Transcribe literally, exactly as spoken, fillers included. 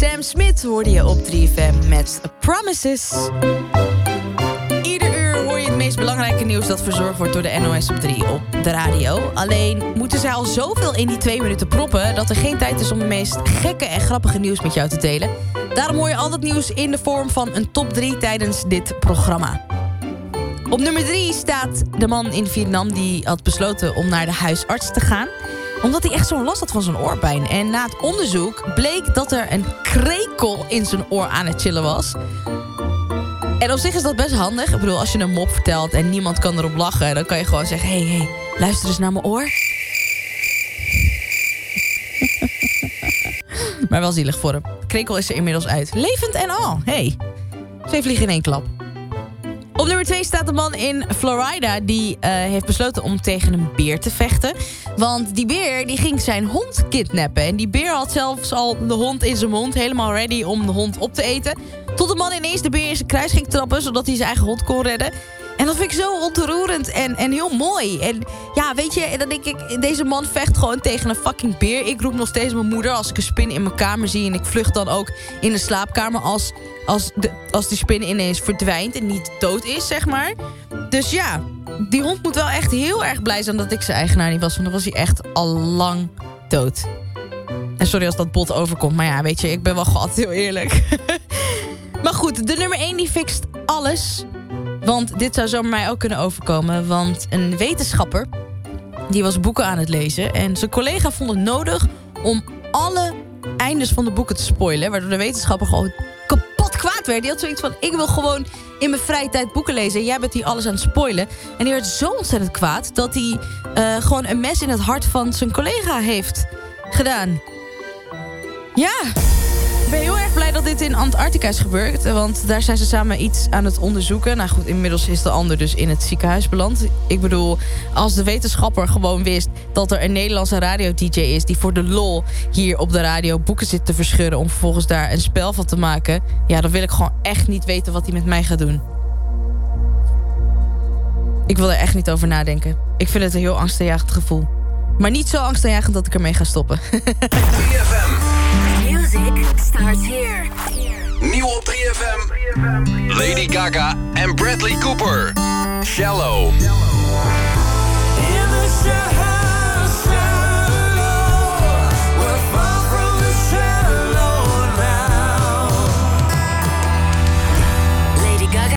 Sam Smith hoorde je op drie F M met Promises. Ieder uur hoor je het meest belangrijke nieuws dat verzorgd wordt door de N O S op drie op de radio. Alleen moeten zij al zoveel in die twee minuten proppen dat er geen tijd is om het meest gekke en grappige nieuws met jou te delen. Daarom hoor je al dat nieuws in de vorm van een top drie tijdens dit programma. Op nummer drie staat de man in Vietnam die had besloten om naar de huisarts te gaan, omdat hij echt zo'n last had van zijn oorbijn. En na het onderzoek bleek dat er een krekel in zijn oor aan het chillen was. En op zich is dat best handig. Ik bedoel, als je een mop vertelt en niemand kan erop lachen, dan kan je gewoon zeggen, hé, hey, hey, luister eens naar mijn oor. Maar wel zielig voor hem. De krekel is er inmiddels uit. Levend en al. Hey, twee vliegen in één klap. Op nummer twee staat de man in Florida die uh, heeft besloten om tegen een beer te vechten. Want die beer die ging zijn hond kidnappen. En die beer had zelfs al de hond in zijn mond, helemaal ready om de hond op te eten. Tot de man ineens de beer in zijn kruis ging trappen, zodat hij zijn eigen hond kon redden. En dat vind ik zo ontroerend en, en heel mooi. En ja, weet je, en dan denk ik, deze man vecht gewoon tegen een fucking beer. Ik roep nog steeds mijn moeder als ik een spin in mijn kamer zie. En ik vlucht dan ook in de slaapkamer als, als, de, als die spin ineens verdwijnt en niet dood is, zeg maar. Dus ja, die hond moet wel echt heel erg blij zijn dat ik zijn eigenaar niet was. Want dan was hij echt al lang dood. En sorry als dat bot overkomt, maar ja, weet je, ik ben wel gewoon altijd heel eerlijk. Maar goed, de nummer één die fixt alles. Want dit zou zomaar mij ook kunnen overkomen. Want een wetenschapper, die was boeken aan het lezen. En zijn collega vond het nodig om alle eindes van de boeken te spoilen. Waardoor de wetenschapper gewoon kapot kwaad werd. Die had zoiets van, ik wil gewoon in mijn vrije tijd boeken lezen. En jij bent hier alles aan het spoilen. En die werd zo ontzettend kwaad dat hij uh, gewoon een mes in het hart van zijn collega heeft gedaan. Ja, ik ben heel erg blij dat dit in Antarctica is gebeurd. Want daar zijn ze samen iets aan het onderzoeken. Nou goed, inmiddels is de ander dus in het ziekenhuis beland. Ik bedoel, als de wetenschapper gewoon wist dat er een Nederlandse radio-D J is die voor de lol hier op de radio boeken zit te verscheuren om vervolgens daar een spel van te maken. Ja, dan wil ik gewoon echt niet weten wat hij met mij gaat doen. Ik wil er echt niet over nadenken. Ik vind het een heel angstaanjagend gevoel. Maar niet zo angstaanjagend dat ik ermee ga stoppen. drie F M. Music starts here. Nieuw op drie F M. Lady Gaga en Bradley Cooper. Shallow. In the shadow.